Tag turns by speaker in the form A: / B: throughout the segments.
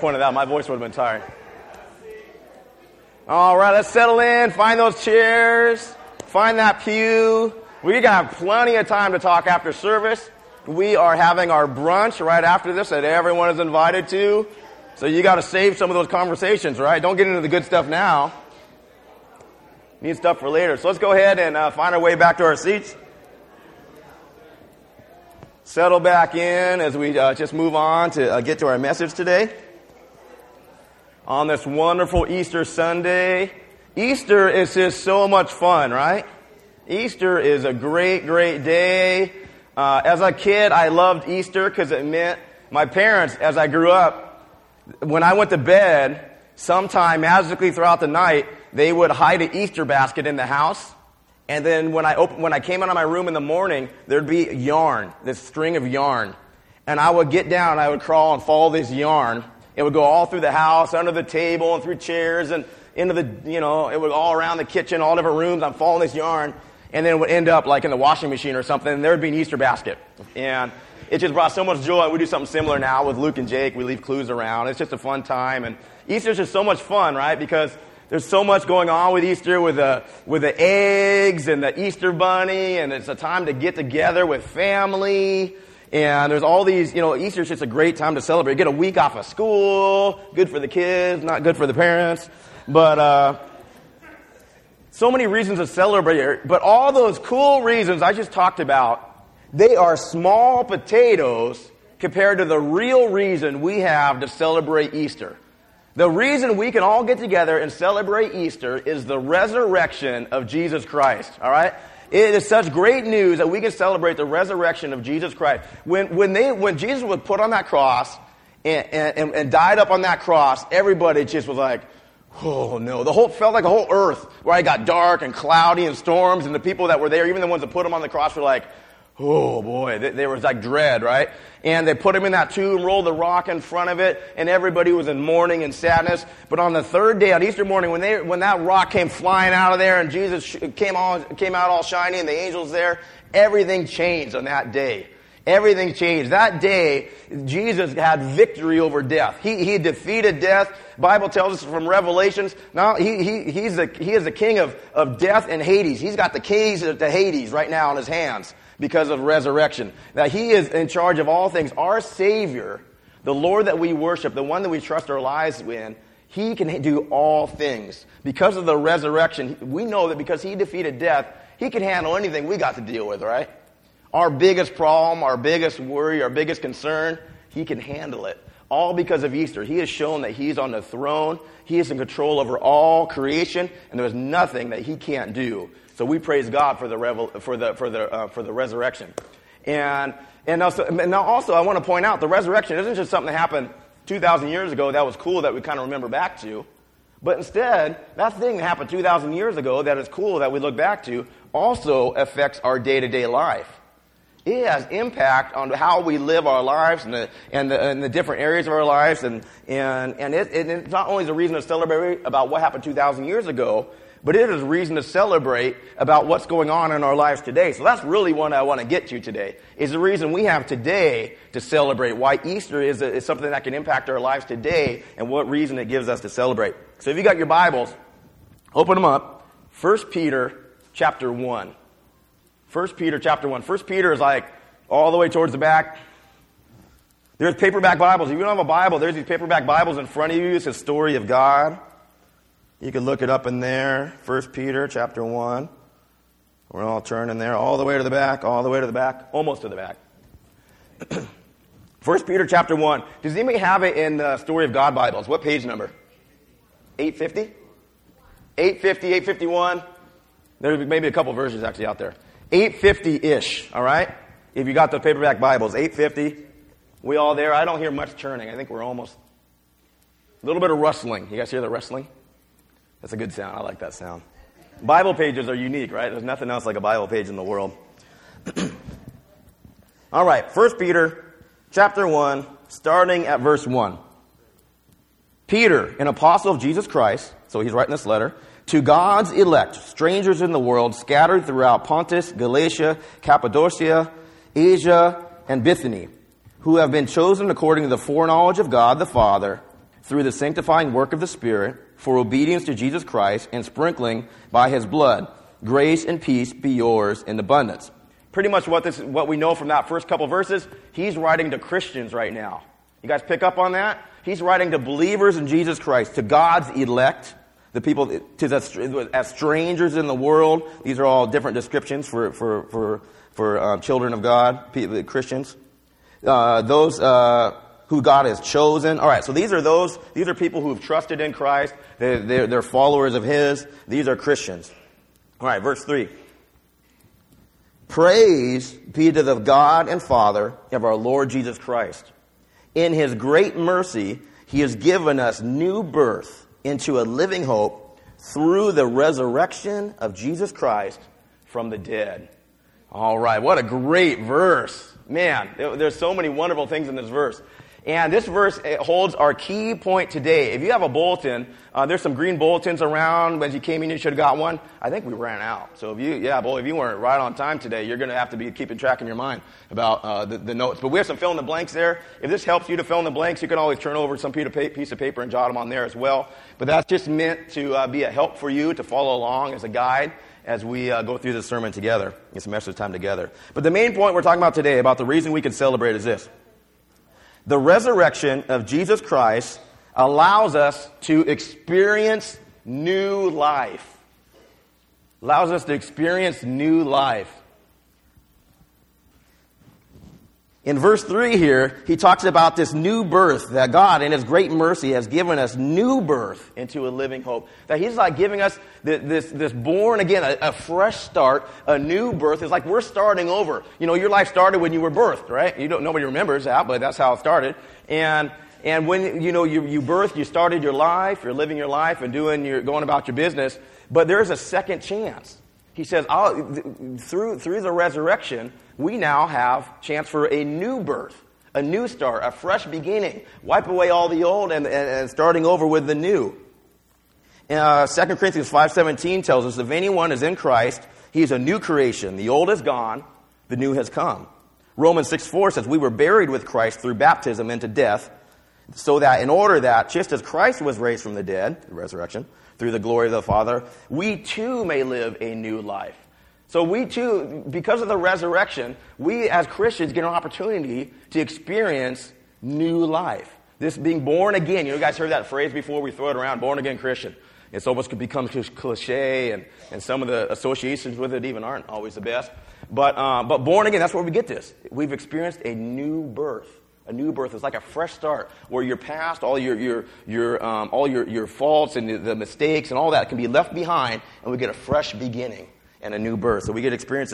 A: pointed out, my voice would have been tired. All right, let's settle in. Find those chairs. Find that pew. We're going to have plenty of time to talk after service. We are having our brunch right after this that everyone is invited to. So you got to save some of those conversations, right? Don't get into the good stuff now. Need stuff for later. So let's go ahead and find our way back to our seats. Settle back in as we just move on to get to our message today. On this wonderful Easter Sunday. Easter is just so much fun, right? Easter is a great, great day. As a kid, I loved Easter because it meant my parents, as I grew up, when I went to bed, sometime magically throughout the night, they would hide an Easter basket in the house. And then when I came out of my room in the morning, there'd be yarn, this string of yarn. And I would get down, I would crawl and follow this yarn. It would go all through the house, under the table, and through chairs, and into the, it would all around the kitchen, all different rooms. I'm following this yarn. And then it would end up like in the washing machine or something, and there would be an Easter basket. And it just brought so much joy. We do something similar now with Luke and Jake. We leave clues around. It's just a fun time. And Easter's just so much fun, right? Because there's so much going on with Easter with the eggs and the Easter bunny, and it's a time to get together with family. And there's all these, Easter's just a great time to celebrate. Get a week off of school. Good for the kids, not good for the parents. But so many reasons to celebrate. But all those cool reasons I just talked about, they are small potatoes compared to the real reason we have to celebrate Easter. The reason we can all get together and celebrate Easter is the resurrection of Jesus Christ, all right? It is such great news that we can celebrate the resurrection of Jesus Christ. When Jesus was put on that cross and died up on that cross, everybody just was like, oh no. Felt like the whole earth, where it got dark and cloudy and storms, and the people that were there, even the ones that put him on the cross, were like, oh boy, there was like dread, right? And they put him in that tomb, rolled the rock in front of it, and everybody was in mourning and sadness. But on the third day, on Easter morning, when that rock came flying out of there and Jesus came out all shiny and the angels there, everything changed on that day. Everything changed. That day, Jesus had victory over death. He defeated death. The Bible tells us from Revelations, now he is the king of death and Hades. He's got the keys to Hades right now in his hands because of resurrection. Now he is in charge of all things. Our Savior, the Lord that we worship, the one that we trust our lives in, he can do all things. Because of the resurrection, we know that because he defeated death, he can handle anything we got to deal with, right? Our biggest problem, our biggest worry, our biggest concern, he can handle it. All because of Easter. He has shown that he's on the throne. He is in control over all creation, and there's nothing that he can't do. So we praise God for the resurrection. And also I want to point out, the resurrection isn't just something that happened 2,000 years ago that was cool that we kind of remember back to. But instead, that thing that happened 2,000 years ago that is cool that we look back to also affects our day-to-day life. It has impact on how we live our lives and the different areas of our lives. And it's not only a reason to celebrate about what happened 2,000 years ago, but it is a reason to celebrate about what's going on in our lives today. So that's really what I want to get to today, is the reason we have today to celebrate, why Easter is something that can impact our lives today, and what reason it gives us to celebrate. So if you got your Bibles, open them up. 1 Peter chapter 1. 1 Peter chapter 1. 1 Peter is like all the way towards the back. There's paperback Bibles. If you don't have a Bible, there's these paperback Bibles in front of you. It's the story of God. You can look it up in there. 1 Peter chapter 1. We're all turning there all the way to the back, almost to the back. 1 Peter chapter 1. Does anybody have it in the Story of God Bibles? What page number? 850? 850, 851. There's maybe a couple versions actually out there. 850-ish, all right? If you got the paperback Bibles, 850. We all there? I don't hear much churning. I think we're almost... A little bit of rustling. You guys hear the rustling? That's a good sound. I like that sound. Bible pages are unique, right? There's nothing else like a Bible page in the world. All right, 1 Peter chapter 1, starting at verse 1. Peter, an apostle of Jesus Christ, so he's writing this letter, to God's elect, strangers in the world, scattered throughout Pontus, Galatia, Cappadocia, Asia, and Bithynia, who have been chosen according to the foreknowledge of God the Father, through the sanctifying work of the Spirit, for obedience to Jesus Christ and sprinkling by his blood. Grace and peace be yours in abundance. Pretty much what we know from that first couple verses, he's writing to Christians right now. You guys pick up on that? He's writing to believers in Jesus Christ, to God's elect, the people as strangers in the world. These are all different descriptions for children of God, Christians. Those who God has chosen. All right, so these are people who have trusted in Christ. They're followers of his. These are Christians. All right, verse 3. Praise be to the God and Father of our Lord Jesus Christ. In his great mercy, he has given us new birth into a living hope through the resurrection of Jesus Christ from the dead. All right, what a great verse. Man, there's so many wonderful things in this verse. And this verse holds our key point today. If you have a bulletin, there's some green bulletins around. As you came in, you should have got one. I think we ran out. So if you weren't right on time today, you're going to have to be keeping track in your mind about the notes. But we have some fill in the blanks there. If this helps you to fill in the blanks, you can always turn over some piece of paper and jot them on there as well. But that's just meant to be a help for you to follow along as a guide as we go through this sermon together. It's a message time together. But the main point we're talking about today, about the reason we can celebrate, is this. The resurrection of Jesus Christ allows us to experience new life. Allows us to experience new life. In verse 3 here, he talks about this new birth, that God in his great mercy has given us new birth into a living hope. That he's like giving us this born again, a fresh start, a new birth. It's like we're starting over. You know, your life started when you were birthed, right? Nobody remembers that, but that's how it started. And when, you birthed, you started your life, you're living your life and going about your business, but there's a second chance. He says, through the resurrection, we now have chance for a new birth, a new start, a fresh beginning. Wipe away all the old and starting over with the new. 2 Corinthians 5:17 tells us, if anyone is in Christ, he is a new creation. The old is gone, the new has come. Romans 6:4 says, we were buried with Christ through baptism into death, so that in order that, just as Christ was raised from the dead, the resurrection, through the glory of the Father, we too may live a new life. So we too, because of the resurrection, we as Christians get an opportunity to experience new life. This being born again. You guys heard that phrase before, we throw it around, born again Christian. It's almost become cliche, and some of the associations with it even aren't always the best. But born again, that's where we get this. We've experienced a new birth. A new birth is like a fresh start, where your past, all your faults and the mistakes and all that can be left behind, and we get a fresh beginning and a new birth. So we get to experience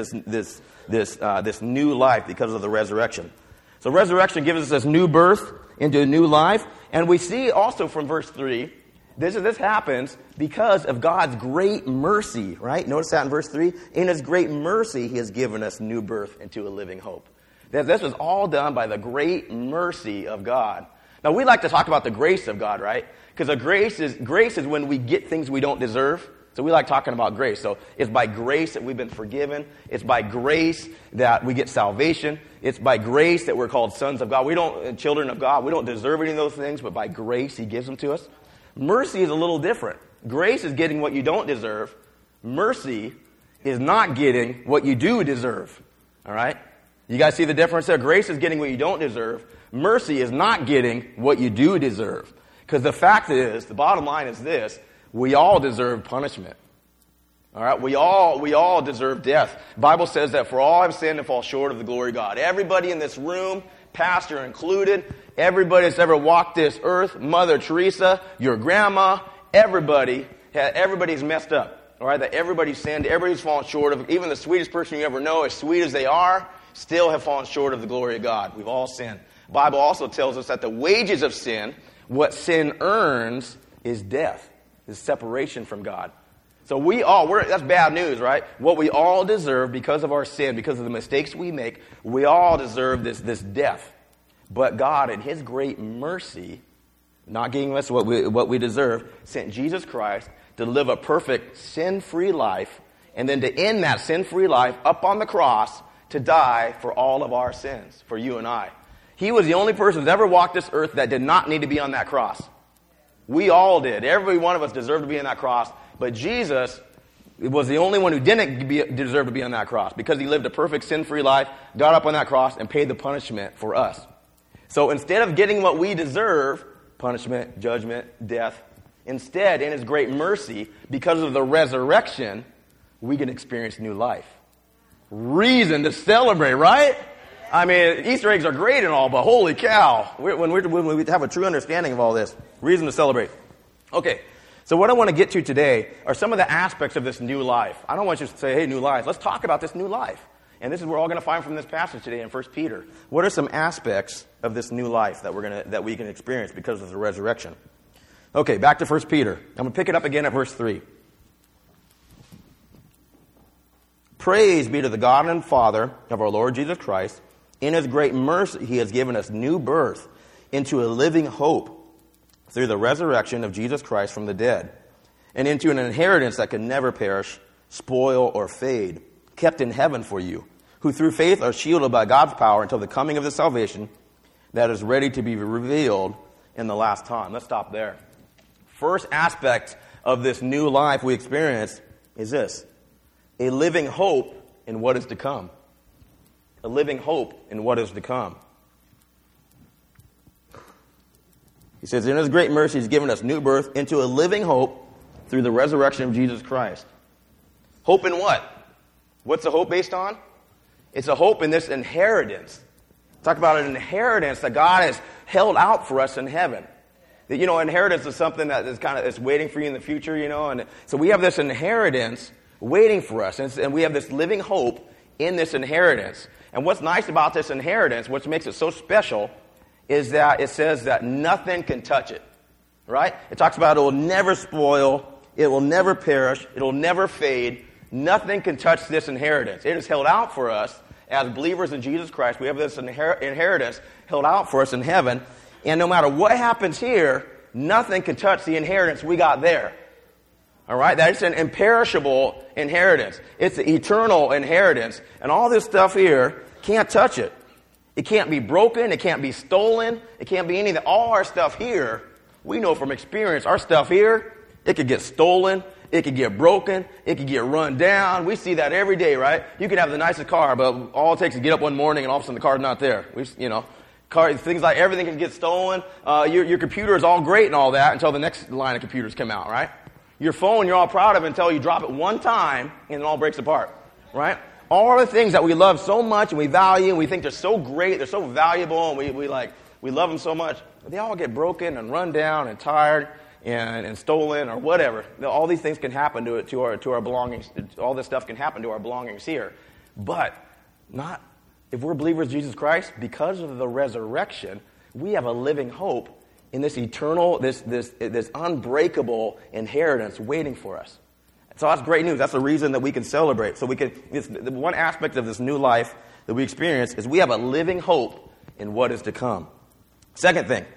A: this new life because of the resurrection. So resurrection gives us this new birth into a new life, and we see also from verse 3, this happens because of God's great mercy, right? Notice that in verse 3. In his great mercy, he has given us new birth into a living hope. This was all done by the great mercy of God. Now, we like to talk about the grace of God, right? Because grace is when we get things we don't deserve. So we like talking about grace. So it's by grace that we've been forgiven. It's by grace that we get salvation. It's by grace that we're called sons of God. Children of God. We don't deserve any of those things, but by grace, he gives them to us. Mercy is a little different. Grace is getting what you don't deserve. Mercy is not getting what you do deserve. All right? You guys see the difference there? Grace is getting what you don't deserve. Mercy is not getting what you do deserve. Because the fact is, the bottom line is this, we all deserve punishment. All right? We all deserve death. The Bible says that for all have sinned and fall short of the glory of God. Everybody in this room, pastor included, everybody that's ever walked this earth, Mother Teresa, your grandma, everybody's messed up. All right? That everybody's sinned, everybody's fallen short of, even the sweetest person you ever know, as sweet as they are, still have fallen short of the glory of God. We've all sinned. The Bible also tells us that the wages of sin, what sin earns, is death, is separation from God. So that's bad news, right? What we all deserve because of our sin, because of the mistakes we make, we all deserve this death. But God, in his great mercy, not giving us what we deserve, sent Jesus Christ to live a perfect sin-free life, and then to end that sin-free life up on the cross to die for all of our sins, for you and I. He was the only person who's ever walked this earth that did not need to be on that cross. We all did. Every one of us deserved to be on that cross. But Jesus was the only one who didn't deserve to be on that cross because he lived a perfect sin-free life, got up on that cross, and paid the punishment for us. So instead of getting what we deserve, punishment, judgment, death, instead, in his great mercy, because of the resurrection, we can experience new life. Reason to celebrate, right? I mean, Easter eggs are great and all, but holy cow, when we have a true understanding of all this, reason to celebrate. Okay, so what I want to get to today are some of the aspects of this new life. I don't want you to say, hey, new life. Let's talk about this new life. And this is what we're all going to find from this passage today in 1 Peter. What are some aspects of this new life that we can experience because of the resurrection? Okay, back to 1 Peter. I'm going to pick it up again at verse 3. Praise be to the God and Father of our Lord Jesus Christ. In his great mercy, he has given us new birth into a living hope through the resurrection of Jesus Christ from the dead, and into an inheritance that can never perish, spoil, or fade, kept in heaven for you, who through faith are shielded by God's power until the coming of the salvation that is ready to be revealed in the last time. Let's stop there. First aspect of this new life we experience is this: a living hope in what is to come. A living hope in what is to come. He says, in his great mercy, he's given us new birth into a living hope through the resurrection of Jesus Christ. Hope in what? What's the hope based on? It's a hope in this inheritance. Talk about an inheritance that God has held out for us in heaven. That, inheritance is something that is it's waiting for you in the future, and so we have this inheritance waiting for us, and we have this living hope in this inheritance. And what's nice about this inheritance, which makes it so special, is that it says that nothing can touch it, right? It talks about it will never spoil, it will never perish, it will never fade. Nothing can touch this inheritance. It is held out for us as believers in Jesus Christ. We have this inheritance held out for us in heaven, and no matter what happens here, nothing can touch the inheritance we got there. All right? That's an imperishable inheritance. It's an eternal inheritance, and all this stuff here can't touch it. It can't be broken. It can't be stolen. It can't be anything. All our stuff here, we know from experience, our stuff here, it could get stolen. It could get broken. It could get run down. We see that every day, right? You can have the nicest car, but all it takes is to get up one morning and all of a sudden the car's not there. Things like everything can get stolen. Your computer is all great and all that until the next line of computers come out, right? Your phone, you're all proud of until you drop it one time and it all breaks apart, right? All the things that we love so much and we value and we think they're so great, they're so valuable, and we love them so much, they all get broken and run down and tired and stolen or whatever. All these things can happen to our belongings. All this stuff can happen to our belongings here. But not if we're believers in Jesus Christ. Because of the resurrection, we have a living hope in this eternal, this unbreakable inheritance waiting for us. So that's great news. That's the reason that we can celebrate. So the one aspect of this new life that we experience is we have a living hope in what is to come. Second thing,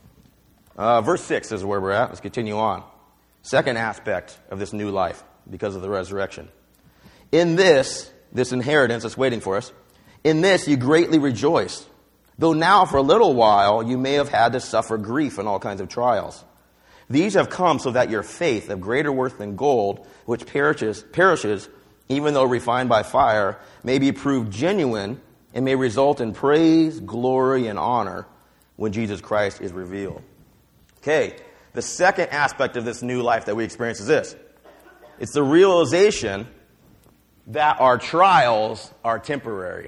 A: verse 6 is where we're at. Let's continue on. Second aspect of this new life because of the resurrection. In this inheritance that's waiting for us, in this you greatly rejoice, though now for a little while you may have had to suffer grief in all kinds of trials. These have come so that your faith, of greater worth than gold, which perishes, even though refined by fire, may be proved genuine and may result in praise, glory, and honor when Jesus Christ is revealed. Okay, the second aspect of this new life that we experience is this. It's the realization that our trials are temporary.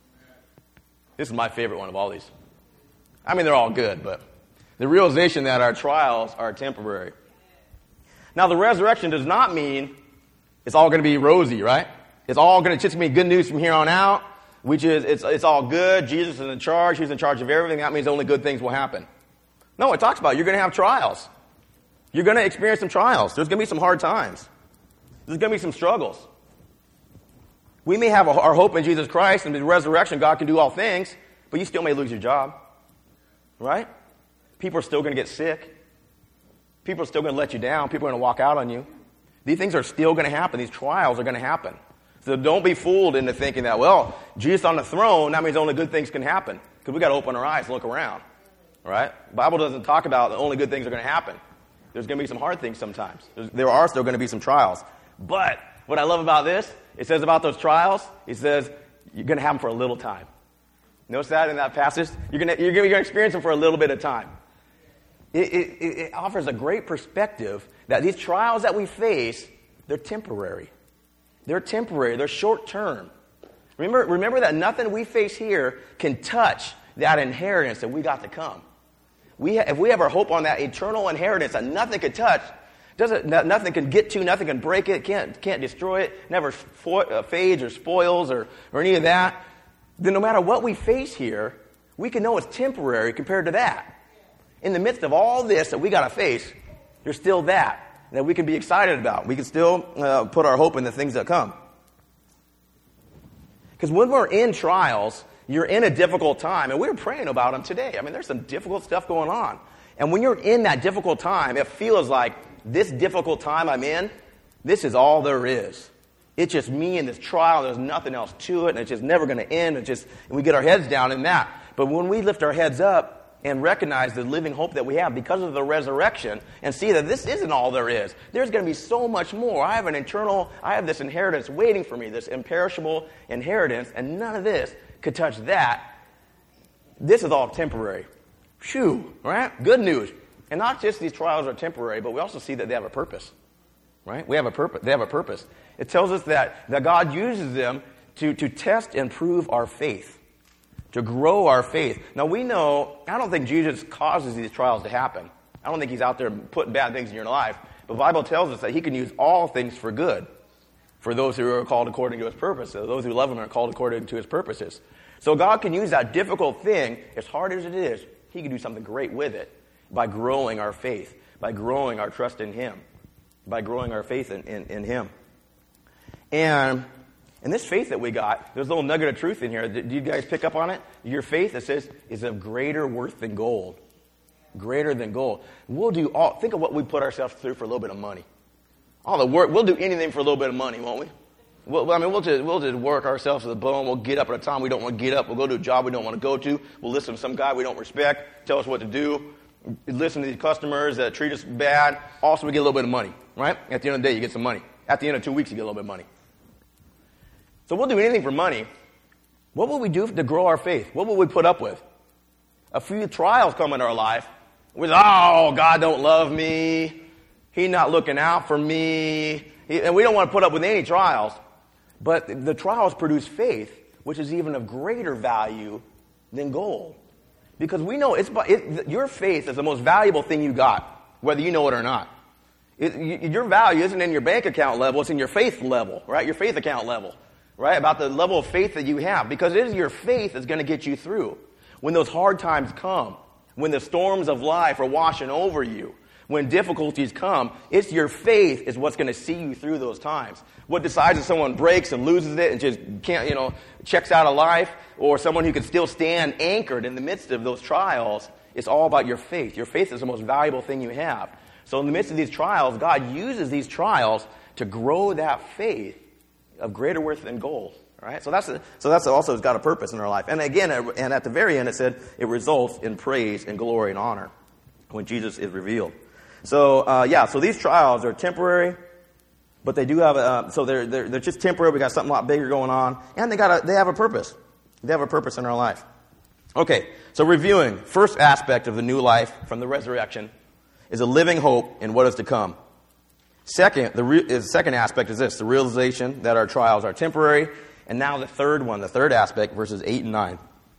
A: This is my favorite one of all these. I mean, they're all good, but the realization that our trials are temporary. Now, the resurrection does not mean it's all going to be rosy, right? It's all going to just be good news from here on out, which is it's all good. Jesus is in charge. He's in charge of everything. That means only good things will happen. No, it talks about you're going to have trials. You're going to experience some trials. There's going to be some hard times. There's going to be some struggles. We may have our hope in Jesus Christ and the resurrection. God can do all things, but you still may lose your job, right? People are still going to get sick. People are still going to let you down. People are going to walk out on you. These things are still going to happen. These trials are going to happen. So don't be fooled into thinking that, well, Jesus on the throne, that means only good things can happen. Because we got to open our eyes and look around, right? The Bible doesn't talk about that only good things are going to happen. There's going to be some hard things sometimes. There are still going to be some trials. But what I love about this, it says about those trials, it says you're going to have them for a little time. Notice that in that passage? You're going to experience them for a little bit of time. It offers a great perspective that these trials that we face, they're temporary. They're temporary. They're short-term. Remember that nothing we face here can touch that inheritance that we got to come. If we have our hope on that eternal inheritance that nothing can touch, nothing can get to, nothing can break it, can't destroy it, never fades or spoils or any of that, then no matter what we face here, we can know it's temporary compared to that. In the midst of all this that we got to face, there's still that we can be excited about. We can still put our hope in the things that come. Because when we're in trials, you're in a difficult time, and we were praying about them today. I mean, there's some difficult stuff going on. And when you're in that difficult time, it feels like this difficult time I'm in, this is all there is. It's just me and this trial. There's nothing else to it, and it's just never going to end. And we get our heads down in that. But when we lift our heads up and recognize the living hope that we have because of the resurrection and see that this isn't all there is. There's going to be so much more. I have this inheritance waiting for me, this imperishable inheritance, and none of this could touch that. This is all temporary. Phew, right? Good news. And not just these trials are temporary, but we also see that they have a purpose, right? They have a purpose. It tells us that God uses them to test and prove our faith, to grow our faith. Now we know, I don't think Jesus causes these trials to happen. I don't think he's out there putting bad things in your life. But the Bible tells us that he can use all things for good for those who are called according to his purpose. So those who love him are called according to his purposes. So God can use that difficult thing, as hard as it is, he can do something great with it by growing our faith, by growing our trust in him, by growing our faith in him. And this faith that we got, there's a little nugget of truth in here. Do you guys pick up on it? Your faith, it says, is of greater worth than gold. Greater than gold. Think of what we put ourselves through for a little bit of money. All the work, we'll do anything for a little bit of money, won't we? We'll just work ourselves to the bone. We'll get up at a time we don't want to get up. We'll go to a job we don't want to go to. We'll listen to some guy we don't respect, tell us what to do. Listen to these customers that treat us bad. Also, we get a little bit of money, right? At the end of the day, you get some money. At the end of 2 weeks, you get a little bit of money. So we'll do anything for money. What will we do to grow our faith? What will we put up with? A few trials come into our life. God don't love me. He's not looking out for me. And we don't want to put up with any trials. But the trials produce faith, which is even of greater value than gold. Because we know your faith is the most valuable thing you got, whether you know it or not. Your value isn't in your bank account level, it's in your faith level, right? Your faith account level, right? About the level of faith that you have. Because it is your faith that's going to get you through. When those hard times come, when the storms of life are washing over you, when difficulties come, it's your faith is what's going to see you through those times. What decides if someone breaks and loses it and just can't, checks out of life, or someone who can still stand anchored in the midst of those trials, it's all about your faith. Your faith is the most valuable thing you have. So in the midst of these trials, God uses these trials to grow that faith of greater worth than gold. Right? So that's also has got a purpose in our life. And again, and at the very end, it said it results in praise and glory and honor when Jesus is revealed. So so these trials are temporary, but they do have they're just temporary. We got something a lot bigger going on, and they have a purpose. They have a purpose in our life. Okay, so reviewing, first aspect of the new life from the resurrection is a living hope in what is to come. Second, the second aspect is this: the realization that our trials are temporary. And now the third aspect, verses 8 and 9.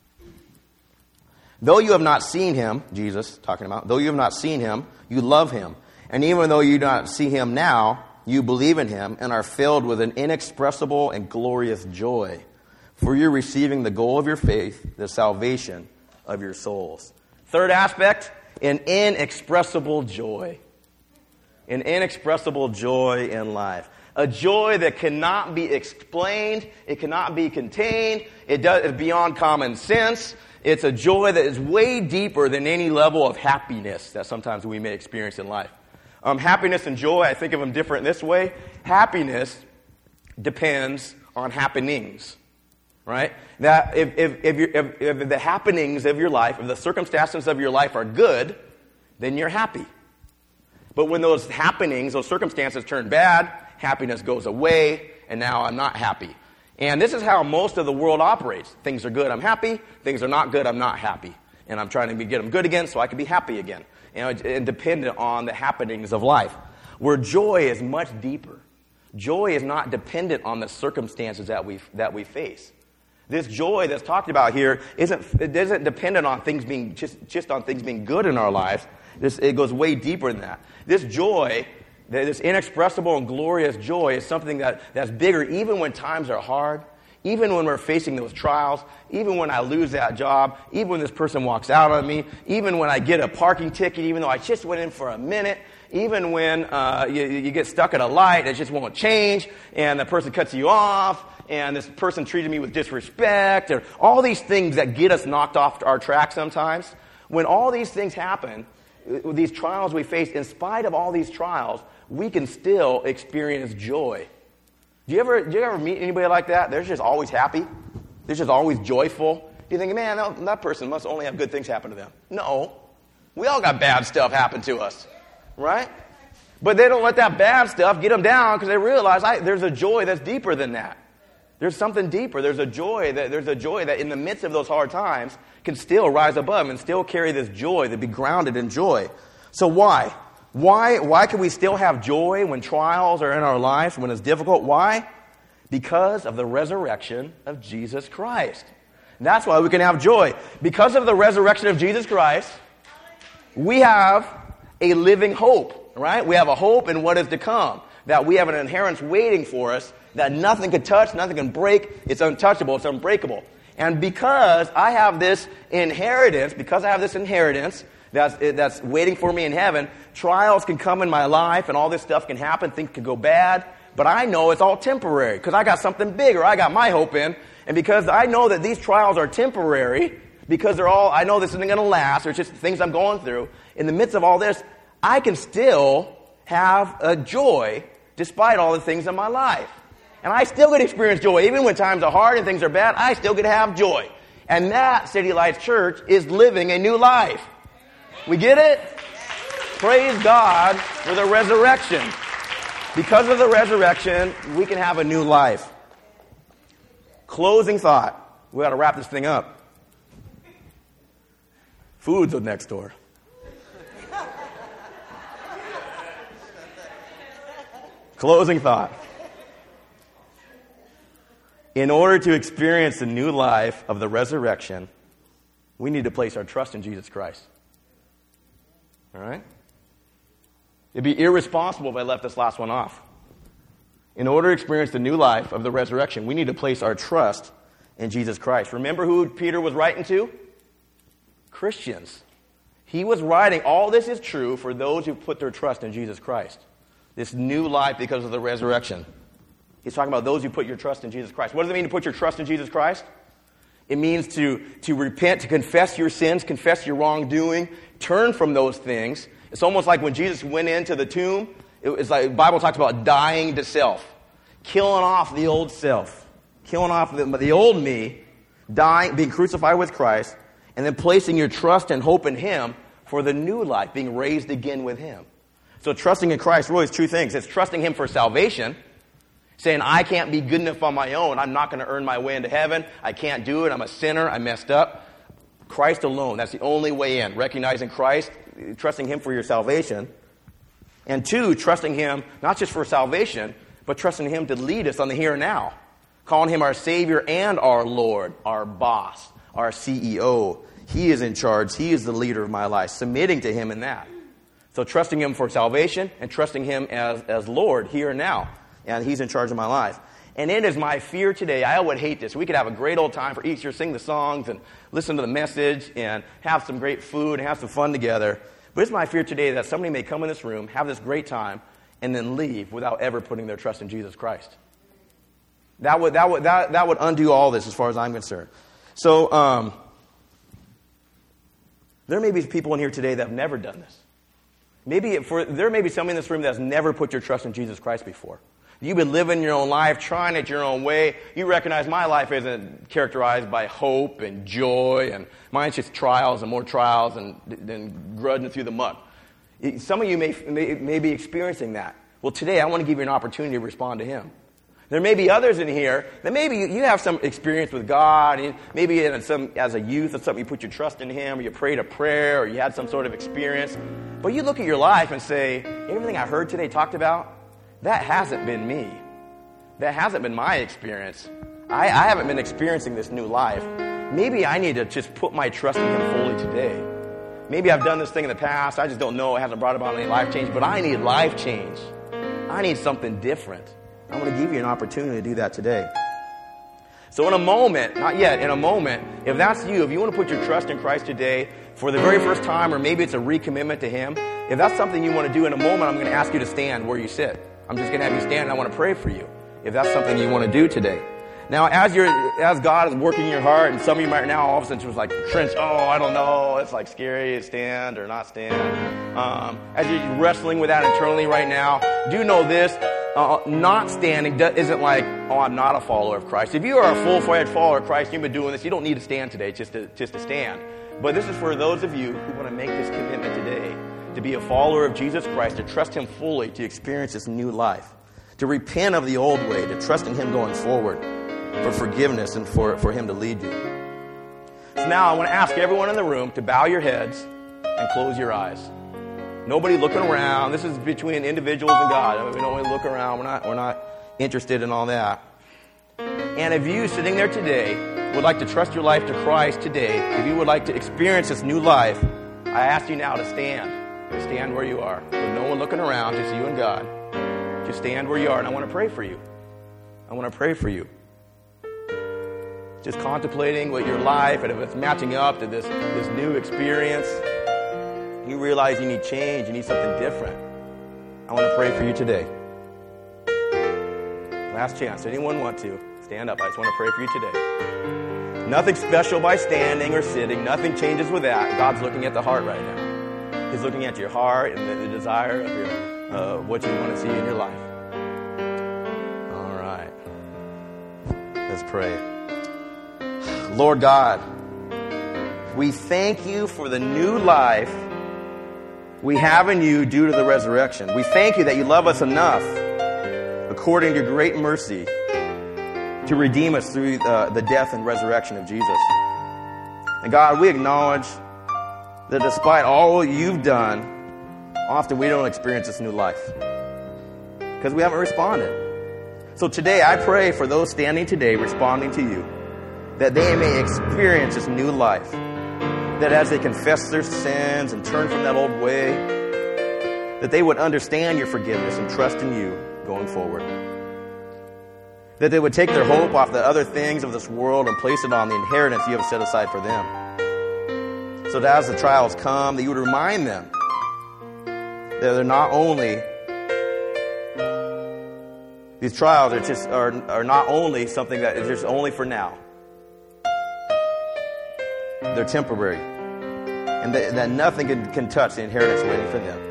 A: Though you have not seen him, Jesus talking about, though you have not seen him, you love him. And even though you do not see him now, you believe in him and are filled with an inexpressible and glorious joy. For you're receiving the goal of your faith, the salvation of your souls. Third aspect, an inexpressible joy. An inexpressible joy in life. A joy that cannot be explained. It cannot be contained. It's beyond common sense. It's a joy that is way deeper than any level of happiness that sometimes we may experience in life. Happiness and joy, I think of them different this way. Happiness depends on happenings, right? That if the happenings of your life, if the circumstances of your life are good, then you're happy. But when those happenings, those circumstances turn bad, happiness goes away, and now I'm not happy. And this is how most of the world operates. Things are good, I'm happy. Things are not good, I'm not happy. And I'm trying to get them good again so I can be happy again. And dependent on the happenings of life. Where joy is much deeper. Joy is not dependent on the circumstances that we face. This joy that's talked about here isn't dependent on things being just on things being good in our lives. It goes way deeper than that. This joy, this inexpressible and glorious joy, is something that's bigger even when times are hard, even when we're facing those trials, even when I lose that job, even when this person walks out on me, even when I get a parking ticket, even though I just went in for a minute, even when you get stuck at a light, it just won't change, and the person cuts you off, and this person treated me with disrespect, or all these things that get us knocked off our track sometimes. When all these things happen, these trials we face, in spite of all these trials, we can still experience joy. Do you ever meet anybody like that? They're just always happy. They're just always joyful. You think, man, that person must only have good things happen to them. No. We all got bad stuff happen to us. Right? But they don't let that bad stuff get them down because they realize there's a joy that's deeper than that. There's something deeper. There's a joy that in the midst of those hard times can still rise above and still carry this joy, to be grounded in joy. So why? Why can we still have joy when trials are in our lives, when it's difficult? Why? Because of the resurrection of Jesus Christ. And that's why we can have joy. Because of the resurrection of Jesus Christ, we have a living hope, right? We have a hope in what is to come. That we have an inheritance waiting for us that nothing can touch, nothing can break. It's untouchable, it's unbreakable. And because I have this inheritance, that's waiting for me in heaven, trials can come in my life and all this stuff can happen, things can go bad, but I know it's all temporary because I got something bigger I got my hope in. And because I know that these trials are temporary, because I know this isn't going to last, or it's just things I'm going through, in the midst of all this, I can still have a joy despite all the things in my life. And I still get to experience joy. Even when times are hard and things are bad, I still get to have joy. And that, City Lights Church, is living a new life. We get it? Praise God for the resurrection. Because of the resurrection, we can have a new life. Closing thought. We got to wrap this thing up. Food's next door. Closing thought. In order to experience the new life of the resurrection, we need to place our trust in Jesus Christ. All right? It'd be irresponsible if I left this last one off. In order to experience the new life of the resurrection, we need to place our trust in Jesus Christ. Remember who Peter was writing to? Christians. He was writing, all this is true for those who put their trust in Jesus Christ. This new life because of the resurrection. He's talking about those who put your trust in Jesus Christ. What does it mean to put your trust in Jesus Christ? It means to repent, to confess your sins, confess your wrongdoing, turn from those things. It's almost like when Jesus went into the tomb, it's like the Bible talks about dying to self, killing off the old self, killing off the old me, dying, being crucified with Christ, and then placing your trust and hope in Him for the new life, being raised again with Him. So trusting in Christ really is two things. It's trusting Him for salvation, saying, I can't be good enough on my own. I'm not going to earn my way into heaven. I can't do it. I'm a sinner. I messed up. Christ alone. That's the only way in. Recognizing Christ, trusting Him for your salvation. And two, trusting Him not just for salvation, but trusting Him to lead us on the here and now. Calling Him our Savior and our Lord, our boss, our CEO. He is in charge. He is the leader of my life. Submitting to Him in that. So trusting Him for salvation and trusting Him as Lord here and now. And He's in charge of my life. And it is my fear today. I would hate this. We could have a great old time for Easter, sing the songs and listen to the message and have some great food and have some fun together. But it's my fear today that somebody may come in this room, have this great time, and then leave without ever putting their trust in Jesus Christ. That would undo all this as far as I'm concerned. So there may be people in here today that have never done this. There may be somebody in this room that has never put your trust in Jesus Christ before. You've been living your own life, trying it your own way. You recognize my life isn't characterized by hope and joy, and mine's just trials and more trials and grudging through the muck. Some of you may be experiencing that. Well, today I want to give you an opportunity to respond to him. There may be others in here that maybe you have some experience with God. And maybe as a youth, it's something you put your trust in him, or you prayed a prayer, or you had some sort of experience. But you look at your life and say, everything I heard today talked about, that hasn't been me. That hasn't been my experience. I haven't been experiencing this new life. Maybe I need to just put my trust in him fully today. Maybe I've done this thing in the past. I just don't know. It hasn't brought about any life change. But I need life change. I need something different. I want to give you an opportunity to do that today. So in a moment, not yet, in a moment, if that's you, if you want to put your trust in Christ today for the very first time, or maybe it's a recommitment to him, if that's something you want to do in a moment, I'm going to ask you to stand where you sit. I'm just going to have you stand, and I want to pray for you, if that's something you want to do today. Now, as God is working in your heart, and some of you might now all of a sudden just like cringe, I don't know, it's like scary to stand or not stand. As you're wrestling with that internally right now, do know this, not standing isn't like, I'm not a follower of Christ. If you are a full-fledged follower of Christ, you've been doing this, you don't need to stand today just to stand. But this is for those of you who want to make this commitment today, to be a follower of Jesus Christ, to trust him fully, to experience this new life, to repent of the old way, to trust in him going forward, for forgiveness and for him to lead you. So now I want to ask everyone in the room to bow your heads and close your eyes. Nobody looking around. This is between individuals and God. We don't want to look around. We're not interested in all that. And if you sitting there today would like to trust your life to Christ today, if you would like to experience this new life, I ask you now to stand. To stand where you are. With no one looking around, just you and God. Just stand where you are, and I want to pray for you. I want to pray for you. Just contemplating what your life, and if it's matching up to this new experience, you realize you need change, you need something different. I want to pray for you today. Last chance. Anyone want to? Stand up. I just want to pray for you today. Nothing special by standing or sitting. Nothing changes with that. God's looking at the heart right now. He's looking at your heart and the desire of what you want to see in your life. All right. Let's pray. Lord God, we thank you for the new life we have in you due to the resurrection. We thank you that you love us enough, according to your great mercy, to redeem us through the death and resurrection of Jesus. And God, we acknowledge that despite all you've done, often we don't experience this new life because we haven't responded. So today I pray for those standing today responding to you, that they may experience this new life, that as they confess their sins and turn from that old way, that they would understand your forgiveness and trust in you going forward. That they would take their hope off the other things of this world and place it on the inheritance you have set aside for them. So that as the trials come, that you would remind them that they're not only, these trials are not only something that is just only for now. They're temporary. And that nothing can touch the inheritance waiting for them.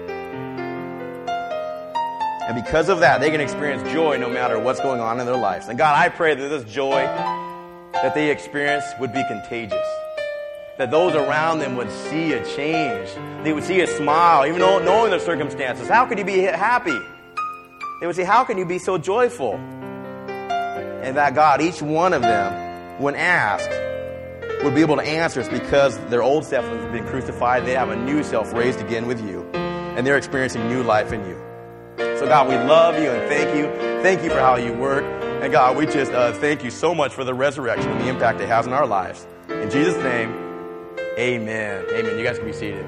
A: And because of that, they can experience joy no matter what's going on in their lives. And God, I pray that this joy that they experience would be contagious. That those around them would see a change. They would see a smile, even though knowing their circumstances. How could you be happy? They would say, how can you be so joyful? And that God, each one of them, when asked, would be able to answer it's because their old self has been crucified. They have a new self raised again with you. And they're experiencing new life in you. So God, we love you and thank you. Thank you for how you work. And God, we just thank you so much for the resurrection and the impact it has in our lives. In Jesus' name, amen. Amen. You guys can be seated.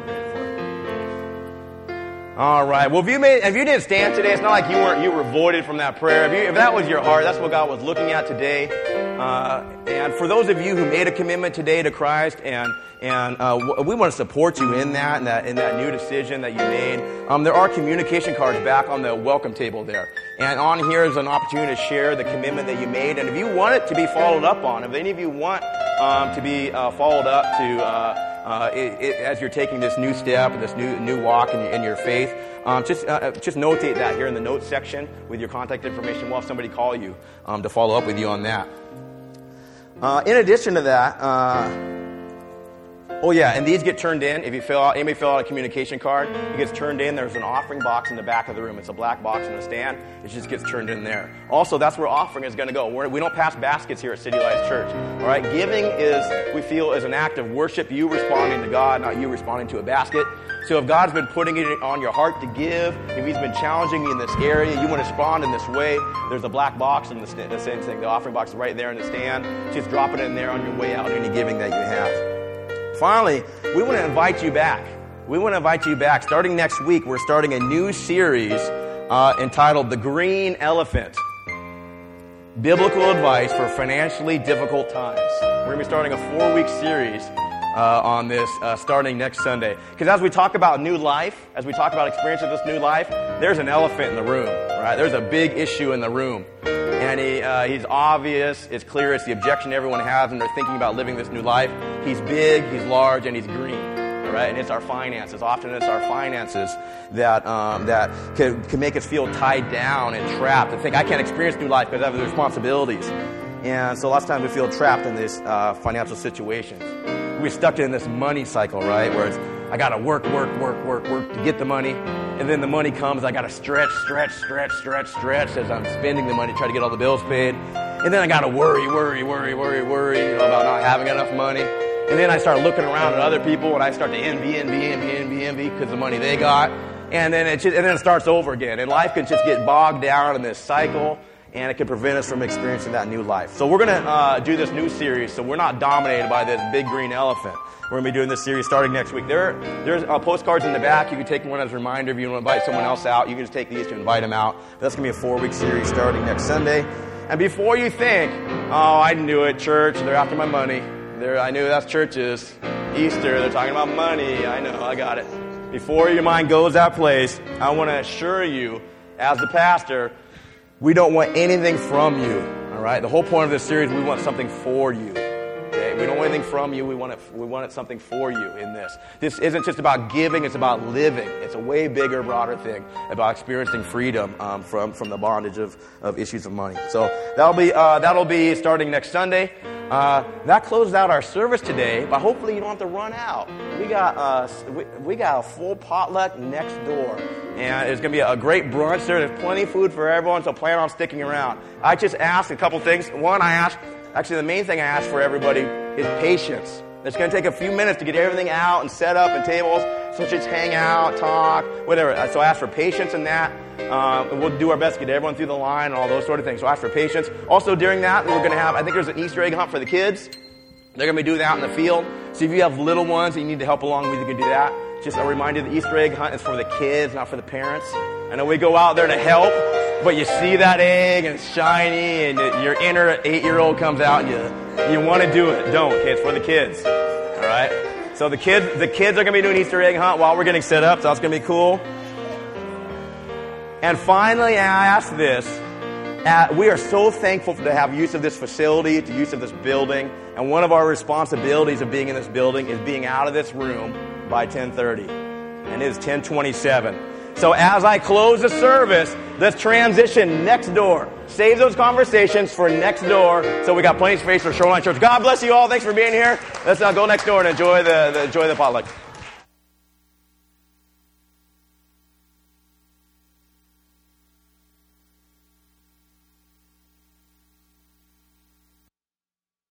A: All right. Well, if you didn't stand today, it's not like you were voided from that prayer. If that was your heart, that's what God was looking at today. And for those of you who made a commitment today to Christ, and we want to support you in that new decision that you made. There are communication cards back on the welcome table there. And on here is an opportunity to share the commitment that you made. And if you want it to be followed up on, if any of you want to be followed up to as you're taking this new step, this new walk in your faith, just notate that here in the notes section with your contact information. We'll have somebody call you to follow up with you on that. In addition to that, Oh yeah, and these get turned in. If you anybody fill out a communication card, it gets turned in. There's an offering box in the back of the room. It's a black box in the stand. It just gets turned in there. Also, that's where offering is going to go. We don't pass baskets here at City Lights Church. All right, giving we feel is an act of worship. You responding to God, not you responding to a basket. So if God's been putting it on your heart to give, if He's been challenging you in this area, you want to respond in this way, there's a black box in the same thing. The offering box is right there in the stand. Just drop it in there on your way out, any giving that you have. Finally, we want to invite you back. Starting next week, we're starting a new series entitled The Green Elephant. Biblical advice for financially difficult times. We're going to be starting a 4-week series on this starting next Sunday. Because as we talk about new life, as we talk about experience of this new life, there's an elephant in the room, right? There's a big issue in the room. And he's obvious, it's clear, it's the objection everyone has when they're thinking about living this new life. He's big, he's large, and he's green, all right? And it's our finances. Often it's our finances that can make us feel tied down and trapped and think, I can't experience new life because I have the responsibilities. And so lots of times we feel trapped in these financial situations. We're stuck in this money cycle, right, where it's, I got to work to get the money. And then the money comes, I got to stretch as I'm spending the money, try to get all the bills paid. And then I got to worry, about not having enough money. And then I start looking around at other people and I start to envy because of the money they got. And then it starts over again. And life can just get bogged down in this cycle. And it can prevent us from experiencing that new life. So we're going to do this new series so we're not dominated by this big green elephant. We're going to be doing this series starting next week. There's postcards in the back. You can take one as a reminder. If you want to invite someone else out, you can just take these to invite them out. That's going to be a 4-week series starting next Sunday. And before you think, oh, I knew it, church, they're after my money. I knew that's churches. Easter, they're talking about money. I know, I got it. Before your mind goes that place, I want to assure you, as the pastor, we don't want anything from you, all right? The whole point of this series, we want something for you, okay? We don't want anything from you. We want something for you in this. This isn't just about giving. It's about living. It's a way bigger, broader thing about experiencing freedom from the bondage of issues of money. So that'll be starting next Sunday. That closes out our service today, but hopefully you don't have to run out. We got a full potluck next door. And it's going to be a great brunch there. There's plenty of food for everyone, so plan on sticking around. I just asked a couple things. One, the main thing I asked for everybody is patience. It's going to take a few minutes to get everything out and set up and tables. So just hang out, talk, whatever. So I asked for patience in that. We'll do our best to get everyone through the line and all those sort of things. So I asked for patience. Also during that, we're going to have, I think there's an Easter egg hunt for the kids. They're going to be doing that out in the field. So if you have little ones that you need to help along with, you can do that. Just a reminder, the Easter egg hunt is for the kids, not for the parents. I know we go out there to help, but you see that egg and it's shiny and your inner 8-year-old comes out and you want to do it. Don't, okay? It's for the kids. All right? So the kids are going to be doing Easter egg hunt while we're getting set up, so that's going to be cool. And finally, I ask this. We are so thankful to have use of this facility, to use of this building. And one of our responsibilities of being in this building is being out of this room by 10:30. And it is 10:27. So as I close the service, let's transition next door. Save those conversations for next door. So we got plenty of space for Shoreline Church. God bless you all. Thanks for being here. Let's go next door and enjoy the potluck.